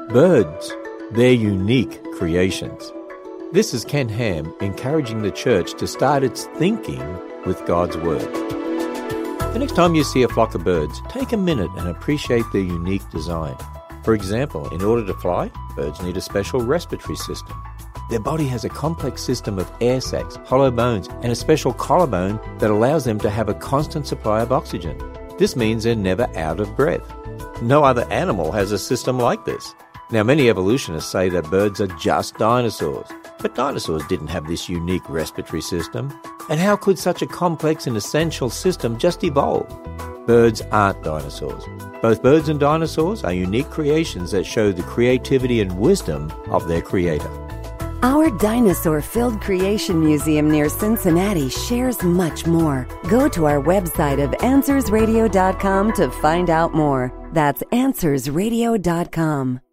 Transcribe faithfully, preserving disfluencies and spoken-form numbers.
Birds, they're unique creations. This is Ken Ham encouraging the church to start its thinking with God's Word. The next time you see a flock of birds, take a minute and appreciate their unique design. For example, in order to fly, birds need a special respiratory system. Their body has a complex system of air sacs, hollow bones, and a special collarbone that allows them to have a constant supply of oxygen. This means they're never out of breath. No other animal has a system like this. Now, many evolutionists say that birds are just dinosaurs, but dinosaurs didn't have this unique respiratory system. And how could such a complex and essential system just evolve? Birds aren't dinosaurs. Both birds and dinosaurs are unique creations that show the creativity and wisdom of their creator. Our dinosaur-filled creation museum near Cincinnati shares much more. Go to our website of answers radio dot com to find out more. That's answers radio dot com.